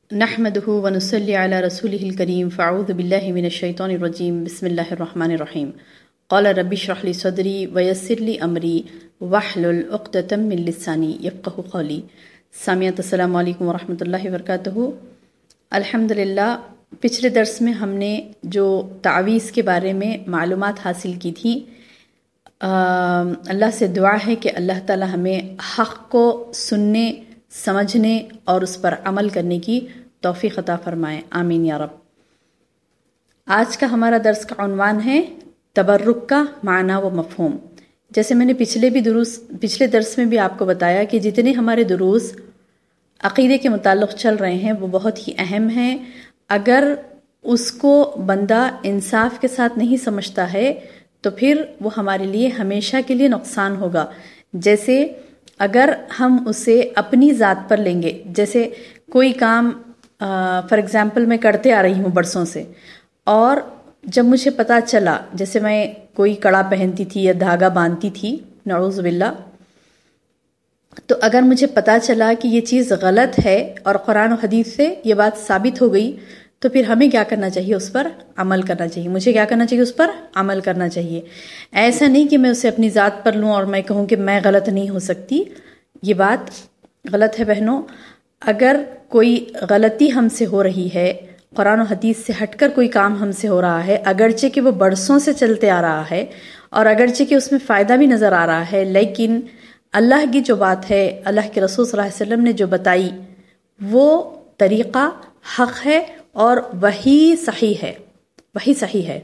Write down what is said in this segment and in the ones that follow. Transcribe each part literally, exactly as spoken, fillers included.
نحمده ونصلي على رسوله الكريم فاعوذ بالله من الشيطان الرجيم بسم الله الرحمن الرحيم قال رب اشرح لي صدري ويسر لي امري واحلل عقدة من لساني يفقهوا قولي. سامعین السلام علیکم ورحمۃ اللہ وبرکاتہ. الحمدللہ پچھلے درس میں ہم نے جو تعویذ کے بارے میں معلومات حاصل کی تھی، اللہ سے دعا ہے کہ اللہ تعالی ہمیں حق کو سننے، سمجھنے اور اس پر عمل کرنے کی توفیق عطا فرمائے، آمین یا رب. آج کا ہمارا درس کا عنوان ہے تبرک کا معنی و مفہوم. جیسے میں نے پچھلے بھی دروس پچھلے درس میں بھی آپ کو بتایا کہ جتنے ہمارے دروس عقیدے کے متعلق چل رہے ہیں وہ بہت ہی اہم ہیں. اگر اس کو بندہ انصاف کے ساتھ نہیں سمجھتا ہے تو پھر وہ ہمارے لیے ہمیشہ کے لیے نقصان ہوگا. جیسے اگر ہم اسے اپنی ذات پر لیں گے، جیسے کوئی کام فار ایگزامپل میں کرتے آ رہی ہوں برسوں سے، اور جب مجھے پتہ چلا، جیسے میں کوئی کڑا پہنتی تھی یا دھاگا باندھتی تھی نعوذ باللہ، تو اگر مجھے پتہ چلا کہ یہ چیز غلط ہے اور قرآن و حدیث سے یہ بات ثابت ہو گئی، تو پھر ہمیں کیا کرنا چاہیے؟ اس پر عمل کرنا چاہیے. مجھے کیا کرنا چاہیے؟ اس پر عمل کرنا چاہیے. ایسا نہیں کہ میں اسے اپنی ذات پر لوں اور میں کہوں کہ میں غلط نہیں ہو سکتی. یہ بات غلط ہے بہنوں. اگر کوئی غلطی ہم سے ہو رہی ہے، قرآن و حدیث سے ہٹ کر کوئی کام ہم سے ہو رہا ہے، اگرچہ کہ وہ برسوں سے چلتے آ رہا ہے اور اگرچہ کہ اس میں فائدہ بھی نظر آ رہا ہے، لیکن اللہ کی جو بات ہے، اللہ کے رسول صلی اللہ علیہ وسلم نے جو بتائی، وہ طریقہ حق ہے اور وہی صحیح ہے، وہی صحیح ہے.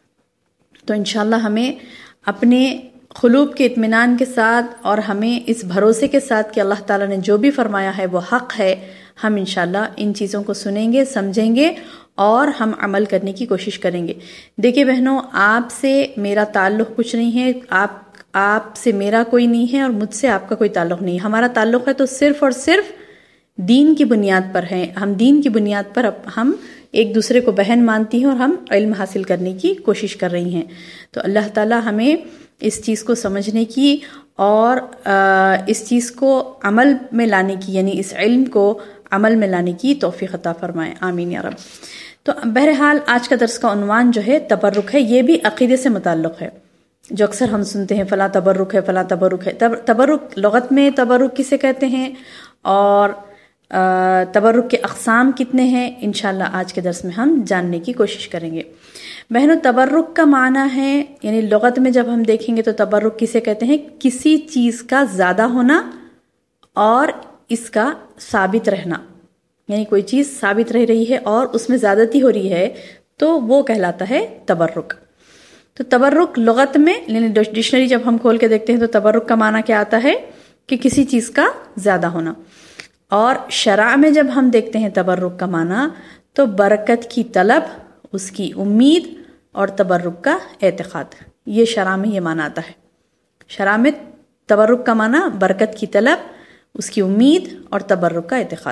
تو انشاءاللہ ہمیں اپنے قلوب کے اطمینان کے ساتھ اور ہمیں اس بھروسے کے ساتھ کہ اللہ تعالیٰ نے جو بھی فرمایا ہے وہ حق ہے، ہم انشاءاللہ ان چیزوں کو سنیں گے، سمجھیں گے اور ہم عمل کرنے کی کوشش کریں گے. دیکھیں بہنوں، آپ سے میرا تعلق کچھ نہیں ہے، آپ آپ سے میرا کوئی نہیں ہے اور مجھ سے آپ کا کوئی تعلق نہیں ہے. ہمارا تعلق ہے تو صرف اور صرف دین کی بنیاد پر ہے. ہم دین کی بنیاد پر ہم ایک دوسرے کو بہن مانتی ہیں اور ہم علم حاصل کرنے کی کوشش کر رہی ہیں. تو اللہ تعالی ہمیں اس چیز کو سمجھنے کی اور اس چیز کو عمل میں لانے کی، یعنی اس علم کو عمل میں لانے کی توفیق عطا فرمائے، آمین یا رب. تو بہرحال آج کا درس کا عنوان جو ہے تبرک ہے. یہ بھی عقیدے سے متعلق ہے. جو اکثر ہم سنتے ہیں فلاں تبرک ہے، فلاں تبرک ہے. تبرک لغت میں تبرک کسے کہتے ہیں اور تبرک کے اقسام کتنے ہیں، انشاءاللہ آج کے درس میں ہم جاننے کی کوشش کریں گے. بہنوں، تبرک کا معنی ہے، یعنی لغت میں جب ہم دیکھیں گے تو تبرک کسے کہتے ہیں؟ کسی چیز کا زیادہ ہونا اور اس کا ثابت رہنا. یعنی کوئی چیز ثابت رہ رہی ہے اور اس میں زیادتی ہو رہی ہے تو وہ کہلاتا ہے تبرک. تو تبرک لغت میں، یعنی ڈکشنری جب ہم کھول کے دیکھتے ہیں تو تبرک کا معنی کیا آتا ہے؟ کہ کسی چیز کا زیادہ ہونا. اور شرع میں جب ہم دیکھتے ہیں تبرک کا معنی تو برکت کی طلب، اس کی امید اور تبرک کا اعتقاد. یہ شرع میں یہ معنی آتا ہے. شرع میں تبرک کا معنی برکت کی طلب، اس کی امید اور تبرک کا اعتقاد.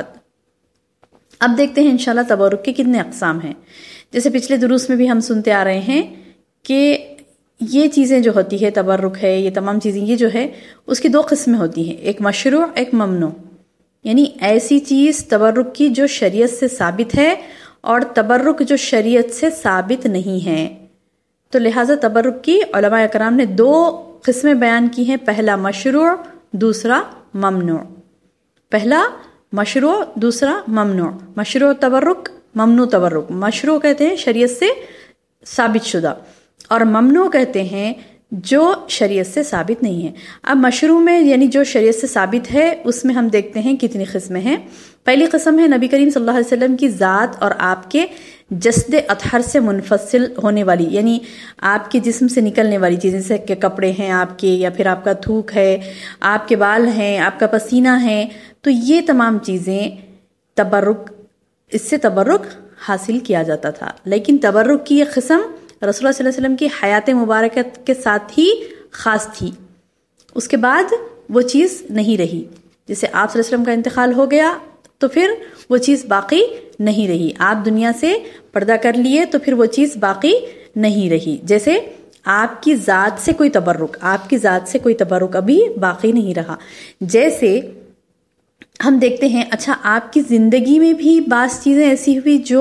اب دیکھتے ہیں انشاءاللہ تبرک کے کتنے اقسام ہیں. جیسے پچھلے دروس میں بھی ہم سنتے آ رہے ہیں کہ یہ چیزیں جو ہوتی ہے، تبرک ہے، یہ تمام چیزیں یہ جو ہے اس کی دو قسمیں ہوتی ہیں، ایک مشروع، ایک ممنوع. یعنی ایسی چیز تبرک کی جو شریعت سے ثابت ہے اور تبرک جو شریعت سے ثابت نہیں ہے. تو لہٰذا تبرک کی علماء اکرام نے دو قسمیں بیان کی ہیں، پہلا مشروع، دوسرا ممنوع. پہلا مشروع، دوسرا ممنوع. مشروع تبرک، ممنوع تبرک. مشروع کہتے ہیں شریعت سے ثابت شدہ اور ممنوع کہتے ہیں جو شریعت سے ثابت نہیں ہے. اب مشروع میں یعنی جو شریعت سے ثابت ہے اس میں ہم دیکھتے ہیں کتنی قسمیں ہیں. پہلی قسم ہے نبی کریم صلی اللہ علیہ وسلم کی ذات اور آپ کے جسد اطہر سے منفصل ہونے والی، یعنی آپ کے جسم سے نکلنے والی چیزیں، جیسے کہ کپڑے ہیں آپ کے، یا پھر آپ کا تھوک ہے، آپ کے بال ہیں، آپ کا پسینہ ہے. تو یہ تمام چیزیں تبرک، اس سے تبرک حاصل کیا جاتا تھا. لیکن تبرک کی یہ قسم رسول اللہ صلی اللہ علیہ وسلم کی حیات مبارکت کے ساتھ ہی خاص تھی. اس کے بعد وہ چیز نہیں رہی. جیسے آپ صلی اللہ علیہ وسلم کا انتقال ہو گیا تو پھر وہ چیز باقی نہیں رہی. آپ دنیا سے پردہ کر لیے تو پھر وہ چیز باقی نہیں رہی. جیسے آپ کی ذات سے کوئی تبرک، آپ کی ذات سے کوئی تبرک ابھی باقی نہیں رہا. جیسے ہم دیکھتے ہیں اچھا آپ کی زندگی میں بھی بعض چیزیں ایسی ہوئی جو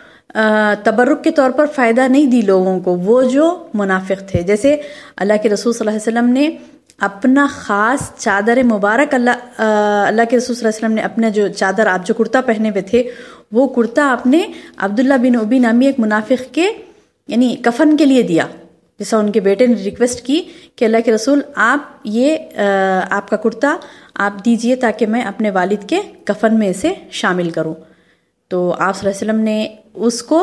تبرک کے طور پر فائدہ نہیں دی لوگوں کو، وہ جو منافق تھے. جیسے اللہ کے رسول صلی اللہ علیہ وسلم نے اپنا خاص چادر مبارک، اللہ اللہ کے رسول صلی اللہ علیہ وسلم نے اپنا جو چادر، آپ جو کرتا پہنے ہوئے تھے، وہ کرتا آپ نے عبداللہ بن ابی نامی ایک منافق کے یعنی کفن کے لیے دیا. جیسا ان کے بیٹے نے ریکویسٹ کی کہ اللہ کے رسول آپ یہ آپ کا کرتا آپ دیجئے تاکہ میں اپنے والد کے کفن میں اسے شامل کروں. تو آپ صلی اللہ علیہ وسلم نے اس کو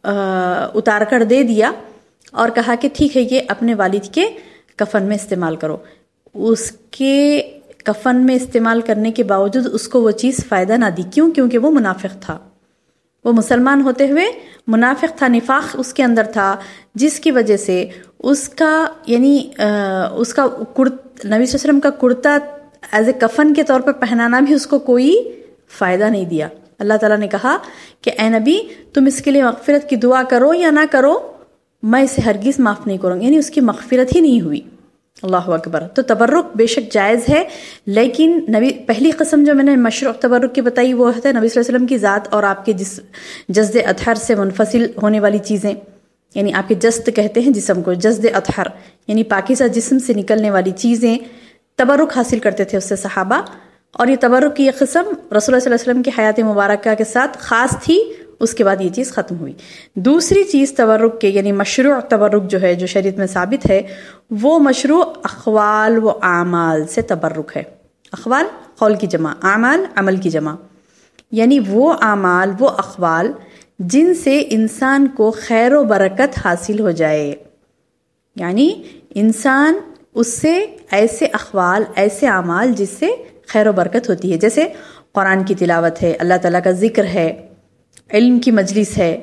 اتار کر دے دیا اور کہا کہ ٹھیک ہے یہ اپنے والد کے کفن میں استعمال کرو. اس کے کفن میں استعمال کرنے کے باوجود اس کو وہ چیز فائدہ نہ دی. کیوں؟ کیونکہ وہ منافق تھا. وہ مسلمان ہوتے ہوئے منافق تھا، نفاق اس کے اندر تھا، جس کی وجہ سے اس کا یعنی اس کا نبی صلی اللہ علیہ وسلم کا کرتا ایز اے کفن کے طور پر پہنانا بھی اس کو کوئی فائدہ نہیں دیا. اللہ تعالیٰ نے کہا کہ اے نبی تم اس کے لیے مغفرت کی دعا کرو یا نہ کرو، میں اسے ہرگز معاف نہیں کروں گا. یعنی اس کی مغفرت ہی نہیں ہوئی. اللہ اکبر. تو تبرک بے شک جائز ہے، لیکن نبی پہلی قسم جو میں نے مشروع تبرک کی بتائی وہ ہے نبی صلی اللہ علیہ وسلم کی ذات اور آپ کے جس جسد اطہر سے منفصل ہونے والی چیزیں، یعنی آپ کے جسد کہتے ہیں جسم کو، جسد اطہر یعنی پاکیزہ جسم سے نکلنے والی چیزیں. تبرک حاصل کرتے تھے اس سے صحابہ، اور یہ تبرک کی یہ قسم رسول اللہ صلی اللہ علیہ وسلم کی حیات مبارکہ کے ساتھ خاص تھی. اس کے بعد یہ چیز ختم ہوئی. دوسری چیز تبرک کے یعنی مشروع تبرک جو ہے جو شریعت میں ثابت ہے، وہ مشروع اقوال و اعمال سے تبرک ہے. اقوال قول کی جمع، اعمال عمل کی جمع. یعنی وہ اعمال وہ اقوال جن سے انسان کو خیر و برکت حاصل ہو جائے. یعنی انسان اس سے ایسے اقوال ایسے اعمال جس سے خیر و برکت ہوتی ہے، جیسے قرآن کی تلاوت ہے، اللہ تعالیٰ کا ذکر ہے، علم کی مجلس ہے.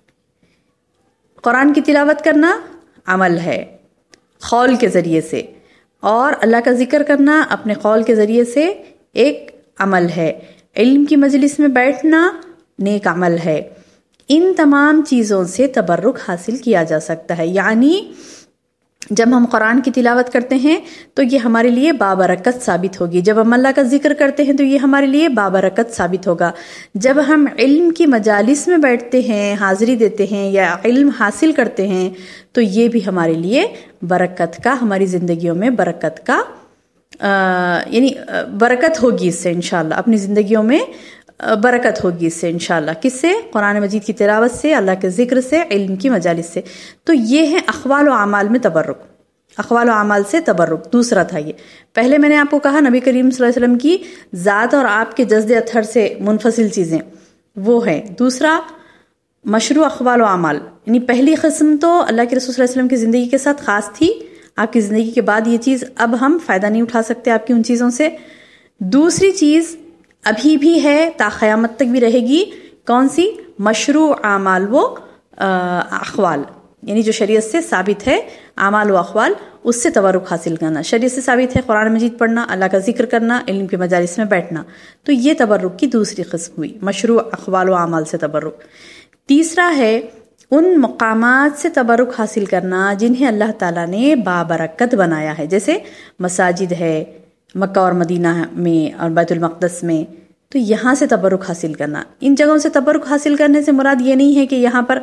قرآن کی تلاوت کرنا عمل ہے قول کے ذریعے سے، اور اللہ کا ذکر کرنا اپنے قول کے ذریعے سے ایک عمل ہے. علم کی مجلس میں بیٹھنا نیک عمل ہے. ان تمام چیزوں سے تبرک حاصل کیا جا سکتا ہے. یعنی جب ہم قرآن کی تلاوت کرتے ہیں تو یہ ہمارے لیے بابرکت ثابت ہوگی. جب ہم اللہ کا ذکر کرتے ہیں تو یہ ہمارے لیے بابرکت ثابت ہوگا. جب ہم علم کی مجالس میں بیٹھتے ہیں، حاضری دیتے ہیں یا علم حاصل کرتے ہیں تو یہ بھی ہمارے لیے برکت کا، ہماری زندگیوں میں برکت کا یعنی برکت ہوگی. اس سے انشاءاللہ اپنی زندگیوں میں برکت ہوگی اس سے انشاءاللہ. کس سے؟ قرآن مجید کی تلاوت سے، اللہ کے ذکر سے، علم کی مجالس سے. تو یہ ہے اقوال و اعمال میں تبرک. اقوال و اعمال سے تبرک دوسرا تھا. یہ پہلے میں نے آپ کو کہا نبی کریم صلی اللہ علیہ وسلم کی ذات اور آپ کے جسد اطہر سے منفصل چیزیں وہ ہیں. دوسرا مشروع اقوال و اعمال، یعنی پہلی قسم تو اللہ کے رسول صلی اللہ علیہ وسلم کی زندگی کے ساتھ خاص تھی. آپ کی زندگی کے بعد یہ چیز اب ہم فائدہ نہیں اٹھا سکتے آپ کی ان چیزوں سے. دوسری چیز ابھی بھی ہے، تا قیامت تک بھی رہے گی. کون سی؟ مشروع اعمال و اقوال، یعنی جو شریعت سے ثابت ہے اعمال و اقوال، اس سے تبرک حاصل کرنا. شریعت سے ثابت ہے قرآن مجید پڑھنا، اللہ کا ذکر کرنا، علم کے مجالس میں بیٹھنا. تو یہ تبرک کی دوسری قسم ہوئی، مشروع اقوال و اعمال سے تبرک. تیسرا ہے ان مقامات سے تبرک حاصل کرنا جنہیں اللہ تعالیٰ نے بابرکت بنایا ہے، جیسے مساجد ہے مکہ اور مدینہ میں اور بیت المقدس میں. تو یہاں سے تبرک حاصل کرنا. ان جگہوں سے تبرک حاصل کرنے سے مراد یہ نہیں ہے کہ یہاں پر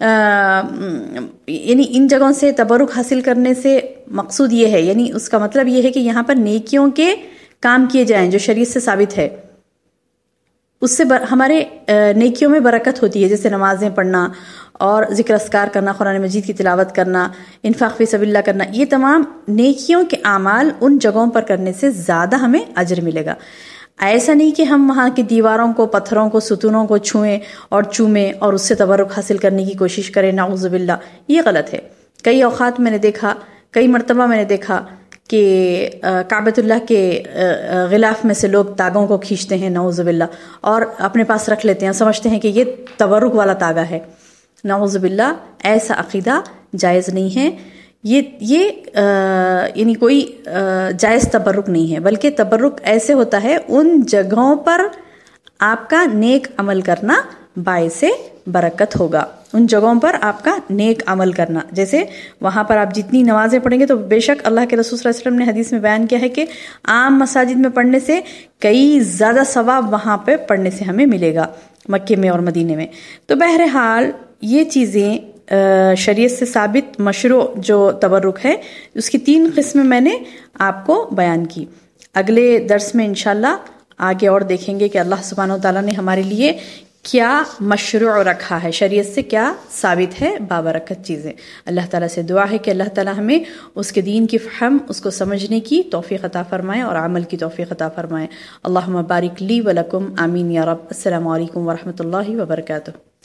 یعنی ان جگہوں سے تبرک حاصل کرنے سے مقصود یہ ہے، یعنی اس کا مطلب یہ ہے کہ یہاں پر نیکیوں کے کام کیے جائیں جو شریعت سے ثابت ہے. اس سے ہمارے نیکیوں میں برکت ہوتی ہے، جیسے نمازیں پڑھنا اور ذکر اذکار کرنا، قرآن مجید کی تلاوت کرنا، انفاق فی سبیل اللہ کرنا. یہ تمام نیکیوں کے اعمال ان جگہوں پر کرنے سے زیادہ ہمیں اجر ملے گا. ایسا نہیں کہ ہم وہاں کی دیواروں کو، پتھروں کو، ستونوں کو چھوئیں اور چومیں اور اس سے تبرک حاصل کرنے کی کوشش کریں. نعوذ باللہ، یہ غلط ہے. کئی اوقات میں نے دیکھا، کئی مرتبہ میں نے دیکھا کہ کعبۃ اللہ کے غلاف میں سے لوگ تاگوں کو کھینچتے ہیں، نعوذ باللہ، اور اپنے پاس رکھ لیتے ہیں، سمجھتے ہیں کہ یہ تبرک والا تاگا ہے. نعوذ باللہ، ایسا عقیدہ جائز نہیں ہے. یہ یہ یعنی کوئی جائز تبرک نہیں ہے، بلکہ تبرک ایسے ہوتا ہے ان جگہوں پر آپ کا نیک عمل کرنا باعث برکت ہوگا۔ ان جگہوں پر آپ کا نیک عمل کرنا، جیسے وہاں پر آپ جتنی نمازیں پڑھیں گے تو بے شک اللہ کے رسول صلی اللہ علیہ وسلم نے حدیث میں بیان کیا ہے کہ عام مساجد میں پڑھنے سے کئی زیادہ ثواب وہاں پہ پڑھنے سے ہمیں ملے گا، مکے میں اور مدینے میں۔ تو بہرحال یہ چیزیں شریعت سے ثابت مشروع جو تبرک ہے، اس کی تین قسمیں میں نے آپ کو بیان کی۔ اگلے درس میں انشاءاللہ آگے اور دیکھیں گے کہ اللہ سبحانہ و تعالیٰ نے ہمارے لیے کیا مشروع رکھا ہے، شریعت سے کیا ثابت ہے بابرکت چیزیں۔ اللہ تعالیٰ سے دعا ہے کہ اللہ تعالیٰ ہمیں اس کے دین کی فہم، اس کو سمجھنے کی توفیق عطا فرمائے اور عمل کی توفیق عطا فرمائے۔ اللہم بارک لی ولکم، آمین یا رب۔ السلام علیکم ورحمۃ اللہ وبرکاتہ۔